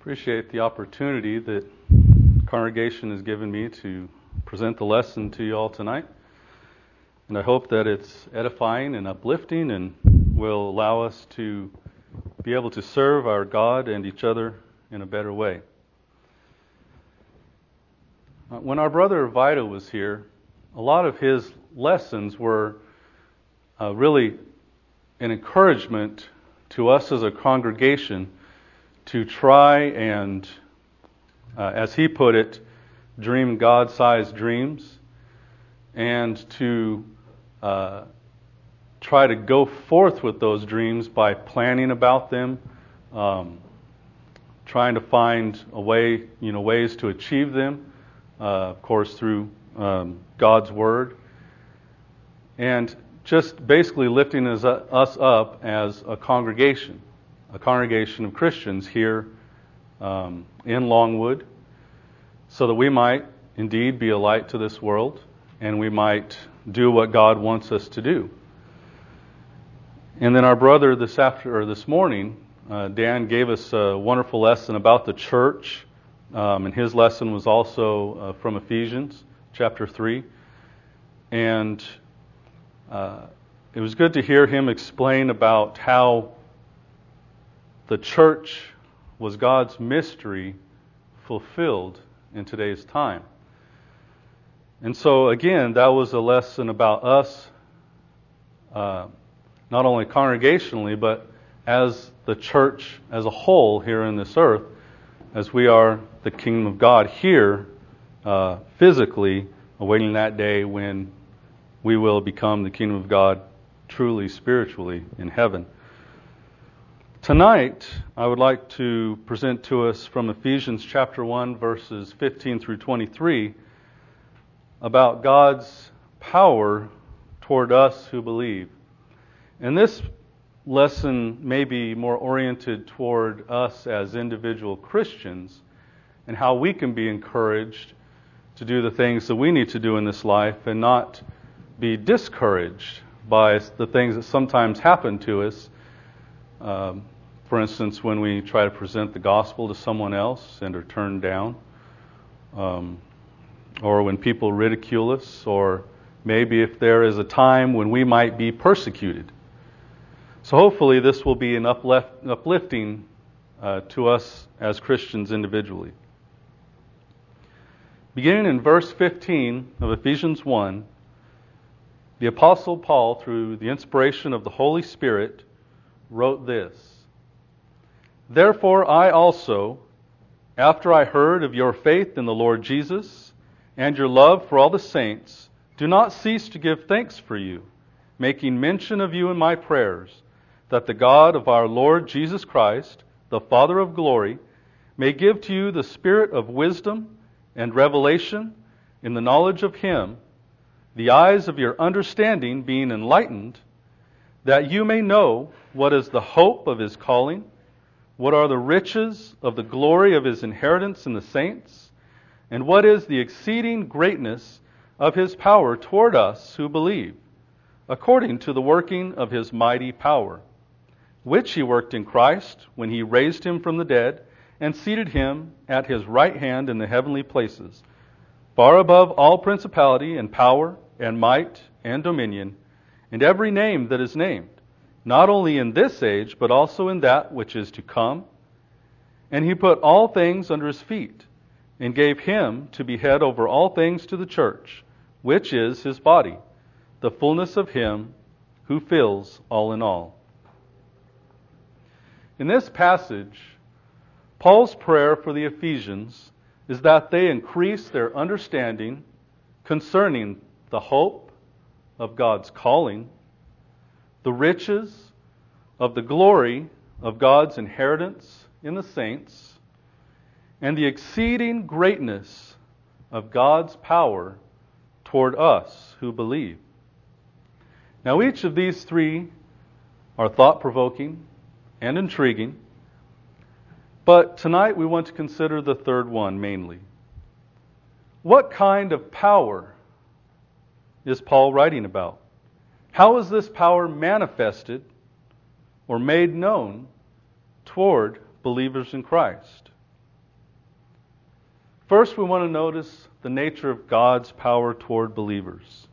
Appreciate the opportunity that the congregation has given me to present the lesson to you all tonight. And I hope that it's edifying and uplifting and will allow us to be able to serve our God and each other in a better way. When our brother Vito was here, a lot of his lessons were really an encouragement to us as a congregation to try and, as he put it, dream God-sized dreams, and to try to go forth with those dreams by planning about them, trying to find a way, ways to achieve them, of course through God's Word, and just basically lifting us up as a congregation of Christians here in Longwood, so that we might indeed be a light to this world, and we might do what God wants us to do. And then our brother this morning, Dan gave us a wonderful lesson about the church, and his lesson was also from Ephesians chapter 3, and it was good to hear him explain about how the church was God's mystery fulfilled in today's time. And so again, that was a lesson about us, not only congregationally, but as the church as a whole here in this earth, as we are the kingdom of God here, physically, awaiting that day when we will become the kingdom of God truly spiritually in heaven. Tonight, I would like to present to us from Ephesians chapter 1, verses 15 through 23, about God's power toward us who believe. And this lesson may be more oriented toward us as individual Christians and how we can be encouraged to do the things that we need to do in this life and not be discouraged by the things that sometimes happen to us. For instance, when we try to present the gospel to someone else and are turned down, or when people ridicule us, or maybe if there is a time when we might be persecuted. So hopefully this will be an uplifting to us as Christians individually. Beginning in verse 15 of Ephesians 1, the Apostle Paul, through the inspiration of the Holy Spirit, wrote this: "Therefore I also, after I heard of your faith in the Lord Jesus and your love for all the saints, do not cease to give thanks for you, making mention of you in my prayers, that the God of our Lord Jesus Christ, the Father of glory, may give to you the spirit of wisdom and revelation in the knowledge of Him, the eyes of your understanding being enlightened, that you may know what is the hope of His calling, what are the riches of the glory of His inheritance in the saints, and what is the exceeding greatness of His power toward us who believe, according to the working of His mighty power, which He worked in Christ when He raised Him from the dead and seated Him at His right hand in the heavenly places, far above all principality and power and might and dominion, and every name that is named, not only in this age, but also in that which is to come. And He put all things under His feet, and gave Him to be head over all things to the church, which is His body, the fullness of Him who fills all in all." In this passage, Paul's prayer for the Ephesians is that they increase their understanding concerning the hope of God's calling, the riches of the glory of God's inheritance in the saints, and the exceeding greatness of God's power toward us who believe. Now, each of these three are thought-provoking and intriguing, but tonight we want to consider the third one mainly. What kind of power is Paul writing about? How is this power manifested or made known toward believers in Christ? First, we want to notice the nature of God's power toward believers.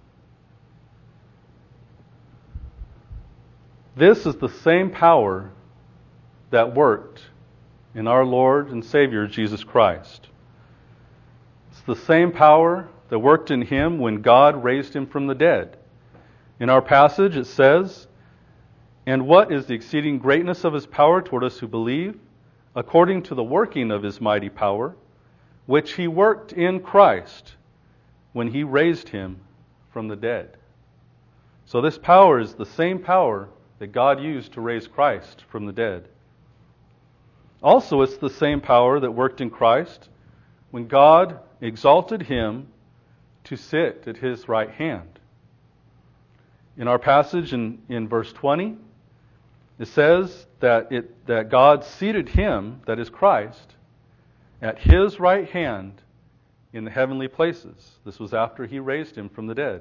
This is the same power that worked in our Lord and Savior, Jesus Christ. It's the same power that worked in Him when God raised Him from the dead. In our passage it says, "And what is the exceeding greatness of His power toward us who believe, according to the working of His mighty power, which He worked in Christ when He raised Him from the dead." So this power is the same power that God used to raise Christ from the dead. Also, it's the same power that worked in Christ when God exalted Him to sit at His right hand. In our passage in verse 20, it says that God seated Him, that is Christ, at His right hand in the heavenly places. This was after He raised Him from the dead.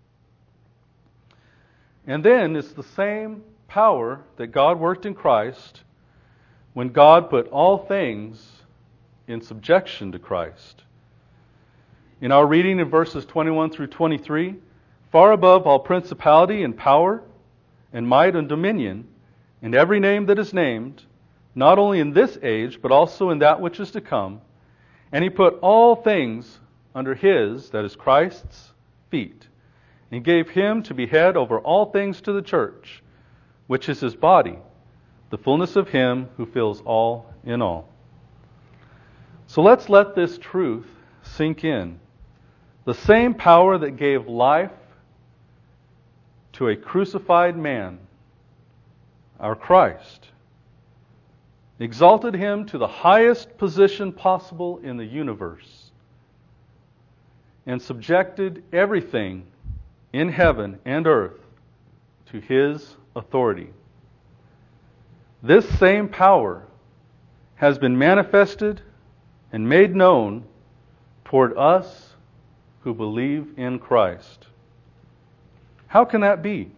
And then it's the same power that God worked in Christ when God put all things in subjection to Christ. In our reading in verses 21 through 23, "Far above all principality and power and might and dominion, and every name that is named, not only in this age, but also in that which is to come, and He put all things under His," that is Christ's, "feet, and gave Him to be head over all things to the church, which is His body, the fullness of Him who fills all in all." So let's let this truth sink in. The same power that gave life to a crucified man, our Christ, exalted Him to the highest position possible in the universe, and subjected everything in heaven and earth to His authority. This same power has been manifested and made known toward us who believe in Christ. How can that be?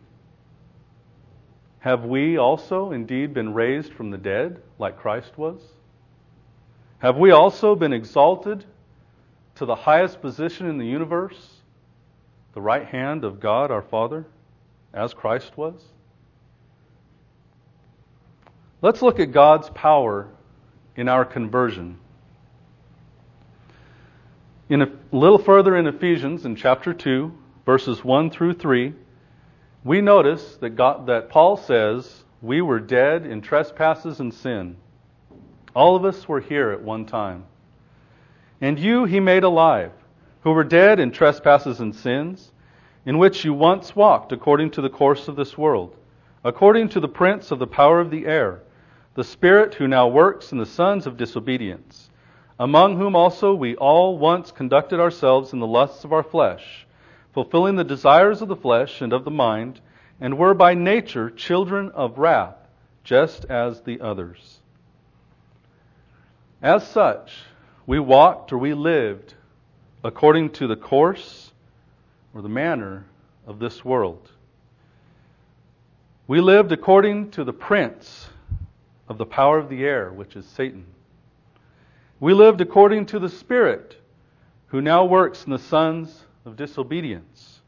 Have we also indeed been raised from the dead like Christ was? Have we also been exalted to the highest position in the universe, the right hand of God our Father, as Christ was? Let's look at God's power in our conversion. A little further in Ephesians, in chapter 2, verses 1 through 3, we notice that Paul says, "We were dead in trespasses and sin." All of us were here at one time. "And you He made alive, who were dead in trespasses and sins, in which you once walked according to the course of this world, according to the prince of the power of the air, the spirit who now works in the sons of disobedience, among whom also we all once conducted ourselves in the lusts of our flesh, fulfilling the desires of the flesh and of the mind, and were by nature children of wrath, just as the others." As such, we walked or we lived according to the course or the manner of this world. We lived according to the prince of the power of the air, which is Satan. We lived according to the Spirit, who now works in the sons of disobedience.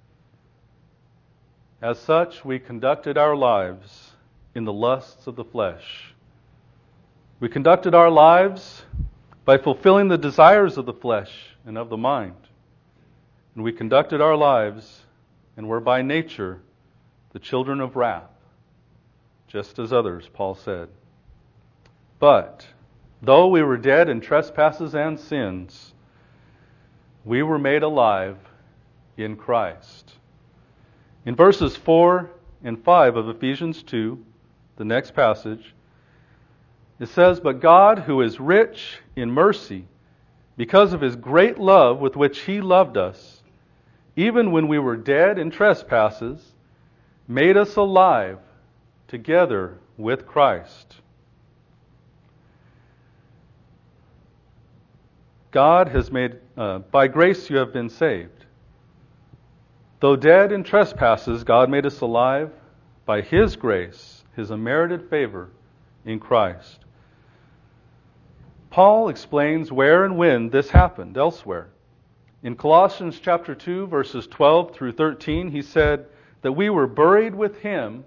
As such, we conducted our lives in the lusts of the flesh. We conducted our lives by fulfilling the desires of the flesh and of the mind. And we conducted our lives and were by nature the children of wrath, just as others, Paul said. But though we were dead in trespasses and sins, we were made alive in Christ. In verses 4 and 5 of Ephesians 2, the next passage, it says, "But God, who is rich in mercy, because of His great love with which He loved us, even when we were dead in trespasses, made us alive together with Christ." God has made, by grace you have been saved. Though dead in trespasses, God made us alive by His grace, His unmerited favor in Christ. Paul explains where and when this happened elsewhere. In Colossians chapter 2, verses 12 through 13, he said that we were buried with him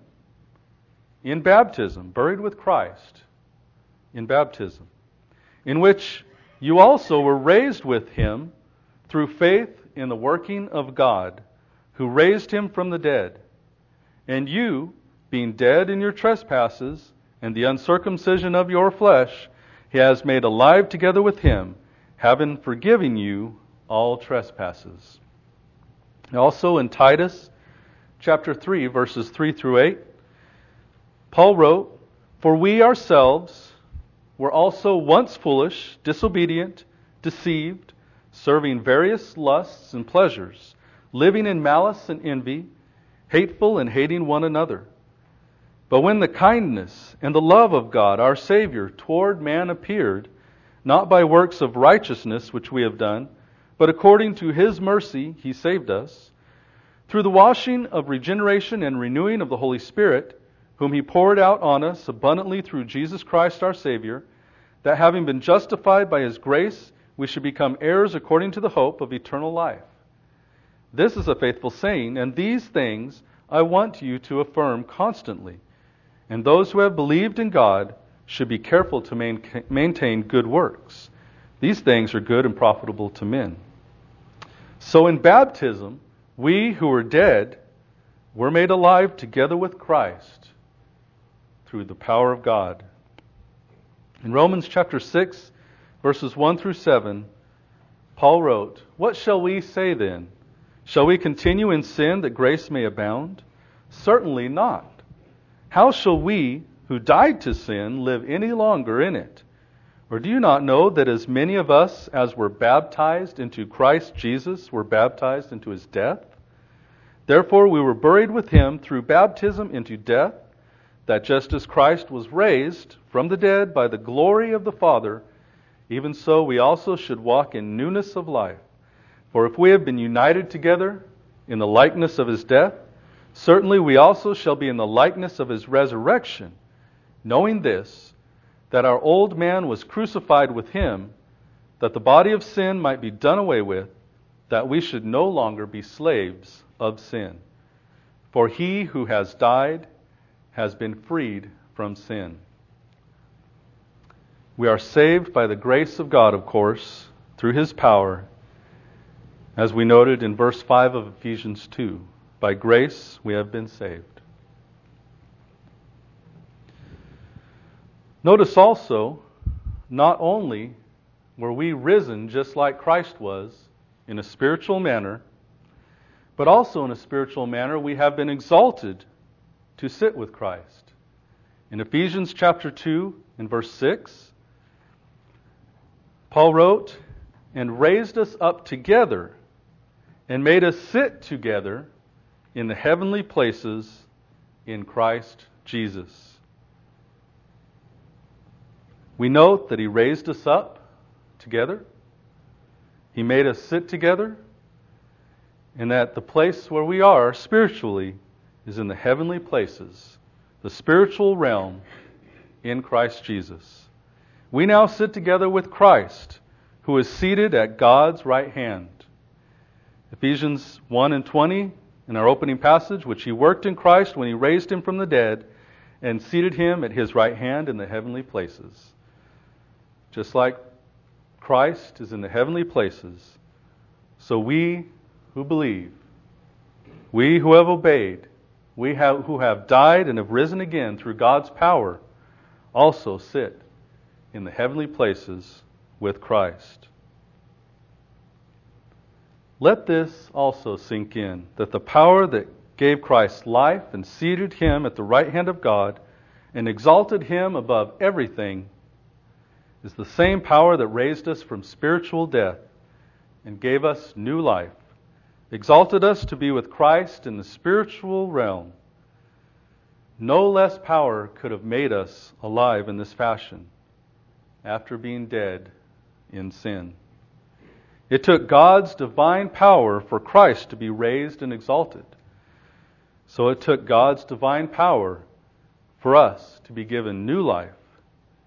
in baptism, buried with Christ in baptism, in which you also were raised with him through faith in the working of God, who raised him from the dead. And you, being dead in your trespasses and the uncircumcision of your flesh, he has made alive together with him, having forgiven you all trespasses. Also in Titus chapter 3, verses 3 through 8, Paul wrote, "For we ourselves were also once foolish, disobedient, deceived, serving various lusts and pleasures, living in malice and envy, hateful and hating one another. But when the kindness and the love of God, our Savior, toward man appeared, not by works of righteousness which we have done, but according to his mercy he saved us, through the washing of regeneration and renewing of the Holy Spirit, whom he poured out on us abundantly through Jesus Christ our Savior, that having been justified by his grace, we should become heirs according to the hope of eternal life. This is a faithful saying, and these things I want you to affirm constantly. And those who have believed in God should be careful to maintain good works. These things are good and profitable to men." So in baptism, we who were dead were made alive together with Christ through the power of God. In Romans chapter 6, verses 1 through 7, Paul wrote, "What shall we say then? Shall we continue in sin that grace may abound? Certainly not. How shall we, who died to sin, live any longer in it? Or do you not know that as many of us as were baptized into Christ Jesus were baptized into his death? Therefore we were buried with him through baptism into death, that just as Christ was raised from the dead by the glory of the Father, even so we also should walk in newness of life. For if we have been united together in the likeness of his death, certainly we also shall be in the likeness of his resurrection, knowing this, that our old man was crucified with him, that the body of sin might be done away with, that we should no longer be slaves of sin. For he who has died has been freed from sin." We are saved by the grace of God, of course, through his power, as we noted in verse 5 of Ephesians 2. By grace we have been saved. Notice also, not only were we risen just like Christ was in a spiritual manner, but also in a spiritual manner we have been exalted to sit with Christ. In Ephesians chapter 2 and verse 6, Paul wrote, "And raised us up together and made us sit together in the heavenly places in Christ Jesus." We note that he raised us up together. He made us sit together, and that the place where we are spiritually is in the heavenly places, the spiritual realm in Christ Jesus. We now sit together with Christ, who is seated at God's right hand. Ephesians 1 and 20, in our opening passage, which he worked in Christ when he raised him from the dead and seated him at his right hand in the heavenly places. Just like Christ is in the heavenly places, so we who believe, we who have obeyed, who have died and have risen again through God's power, also sit in the heavenly places with Christ. Let this also sink in, that the power that gave Christ life and seated him at the right hand of God and exalted him above everything is the same power that raised us from spiritual death and gave us new life, exalted us to be with Christ in the spiritual realm. No less power could have made us alive in this fashion after being dead in sin. It took God's divine power for Christ to be raised and exalted. So it took God's divine power for us to be given new life,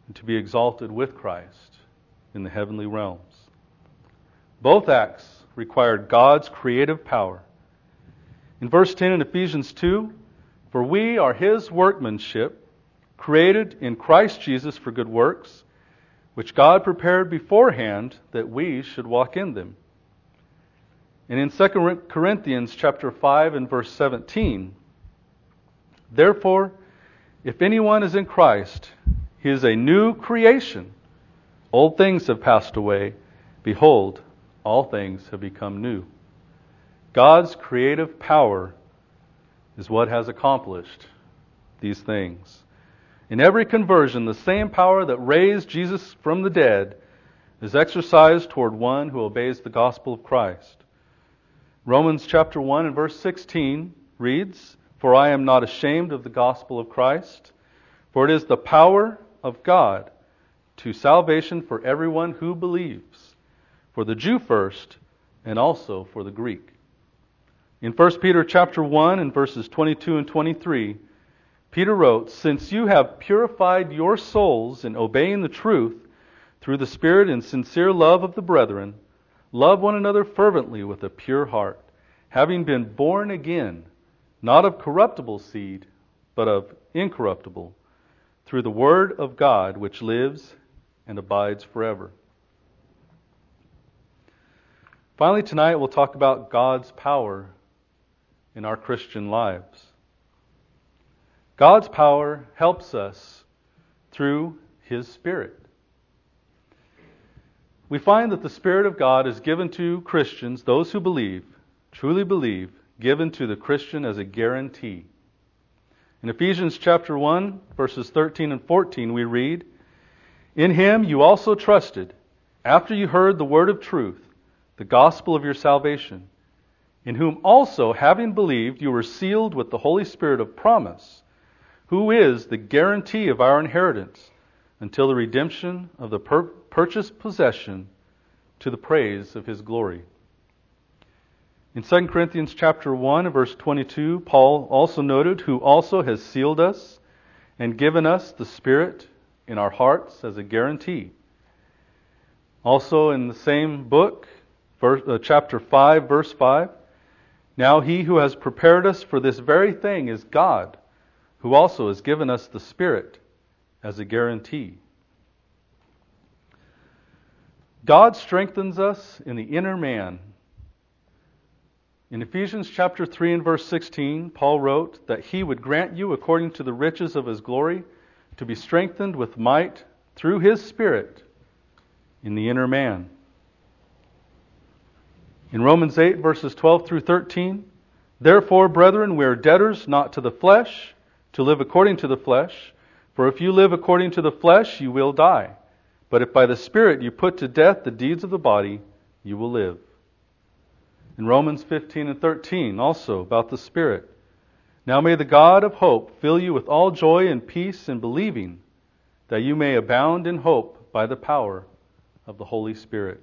and to be exalted with Christ in the heavenly realms. Both acts required God's creative power. In verse 10 in Ephesians 2, "For we are His workmanship, created in Christ Jesus for good works, which God prepared beforehand that we should walk in them." And in 2 Corinthians chapter 5 and verse 17, "Therefore, if anyone is in Christ, he is a new creation. Old things have passed away. Behold, all things have become new." God's creative power is what has accomplished these things. In every conversion, the same power that raised Jesus from the dead is exercised toward one who obeys the gospel of Christ. Romans chapter 1 and verse 16 reads, "For I am not ashamed of the gospel of Christ, for it is the power of God to salvation for everyone who believes, for the Jew first, and also for the Greek." In 1 Peter chapter 1 and verses 22 and 23, Peter wrote, "Since you have purified your souls in obeying the truth through the Spirit and sincere love of the brethren, love one another fervently with a pure heart, having been born again, not of corruptible seed, but of incorruptible, through the word of God which lives and abides forever." Finally, tonight we'll talk about God's power in our Christian lives. God's power helps us through His Spirit. We find that the Spirit of God is given to Christians, those who believe, truly believe, given to the Christian as a guarantee. In Ephesians chapter 1, verses 13 and 14, we read, "In Him you also trusted, after you heard the word of truth, the gospel of your salvation, in whom also, having believed, you were sealed with the Holy Spirit of promise, who is the guarantee of our inheritance until the redemption of the purchased possession to the praise of His glory." In 2 Corinthians chapter 1, verse 22, Paul also noted, "Who also has sealed us and given us the Spirit in our hearts as a guarantee." Also in the same book, chapter 5, verse 5, "Now He who has prepared us for this very thing is God, who also has given us the Spirit as a guarantee." God strengthens us in the inner man. In Ephesians chapter 3 and verse 16, Paul wrote that He would grant you, according to the riches of His glory, to be strengthened with might through His Spirit in the inner man. In Romans 8, verses 12 through 13, "Therefore, brethren, we are debtors not to the flesh, to live according to the flesh. For if you live according to the flesh, you will die. But if by the Spirit you put to death the deeds of the body, you will live." In Romans 15 and 13, also about the Spirit, "Now may the God of hope fill you with all joy and peace in believing, that you may abound in hope by the power of the Holy Spirit."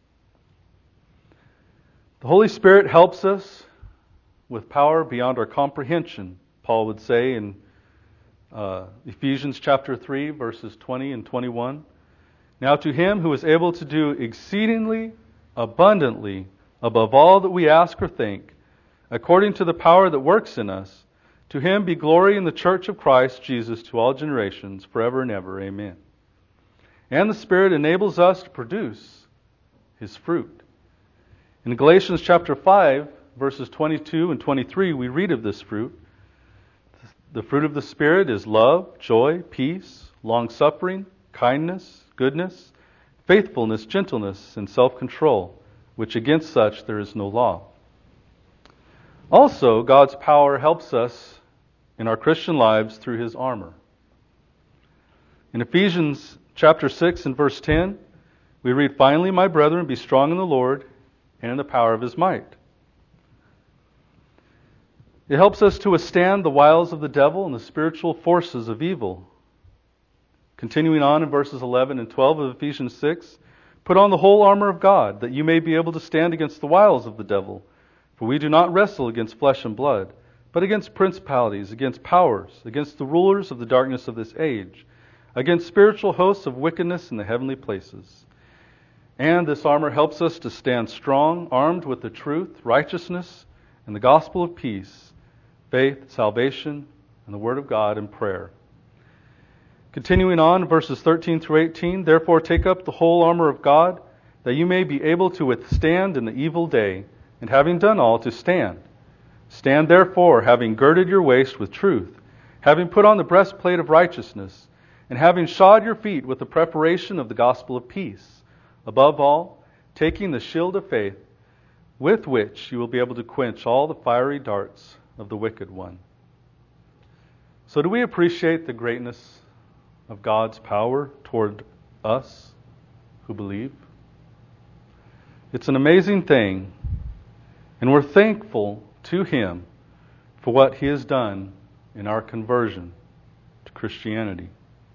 The Holy Spirit helps us with power beyond our comprehension, Paul would say in Ephesians chapter 3, verses 20 and 21. "Now to Him who is able to do exceedingly abundantly above all that we ask or think, according to the power that works in us, to Him be glory in the church of Christ Jesus to all generations, forever and ever. Amen." And the Spirit enables us to produce His fruit. In Galatians chapter 5, verses 22 and 23, we read of this fruit. The fruit of the Spirit is love, joy, peace, long-suffering, kindness, goodness, faithfulness, gentleness, and self-control, which against such there is no law. Also, God's power helps us in our Christian lives through His armor. In Ephesians chapter 6 and verse 10, we read, "Finally, my brethren, be strong in the Lord and in the power of His might." It helps us to withstand the wiles of the devil and the spiritual forces of evil. Continuing on in verses 11 and 12 of Ephesians 6, "Put on the whole armor of God, that you may be able to stand against the wiles of the devil. For we do not wrestle against flesh and blood, but against principalities, against powers, against the rulers of the darkness of this age, against spiritual hosts of wickedness in the heavenly places. And this armor helps us to stand strong, armed with the truth, righteousness, and the gospel of peace, faith, salvation, and the word of God and prayer. Continuing on, verses 13 through 18, therefore take up the whole armor of God, that you may be able to withstand in the evil day, and having done all, to stand. Stand therefore, having girded your waist with truth, having put on the breastplate of righteousness, and having shod your feet with the preparation of the gospel of peace. Above all, taking the shield of faith, with which you will be able to quench all the fiery darts of the wicked one. So do we appreciate the greatness of God's power toward us who believe? It's an amazing thing, and we're thankful to Him for what He has done in our conversion to Christianity.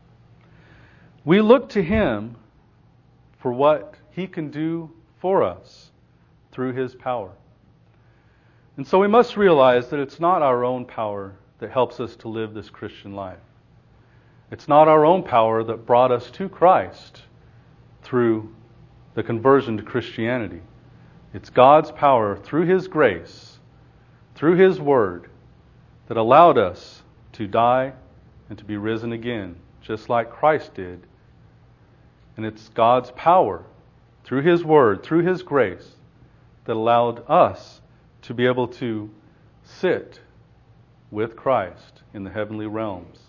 We look to Him for what He can do for us through His power. And so we must realize that it's not our own power that helps us to live this Christian life. It's not our own power that brought us to Christ through the conversion to Christianity. It's God's power through His grace, through His Word, that allowed us to die and to be risen again, just like Christ did. And it's God's power through His Word, through His grace, that allowed us to be able to sit with Christ in the heavenly realms.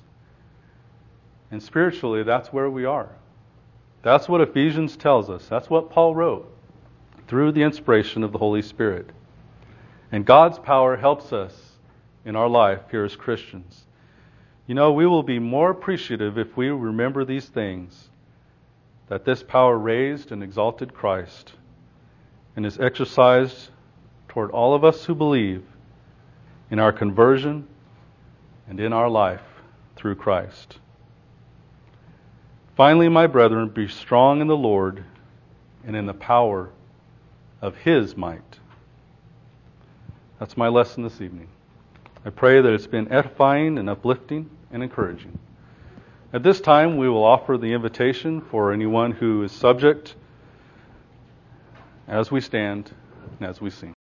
And spiritually, that's where we are. That's what Ephesians tells us. That's what Paul wrote through the inspiration of the Holy Spirit. And God's power helps us in our life here as Christians. You know, we will be more appreciative if we remember these things, that this power raised and exalted Christ and is exercised toward all of us who believe in our conversion and in our life through Christ. Finally, my brethren, be strong in the Lord and in the power of His might. That's my lesson this evening. I pray that it's been edifying and uplifting and encouraging. At this time, we will offer the invitation for anyone who is subject as we stand and as we sing.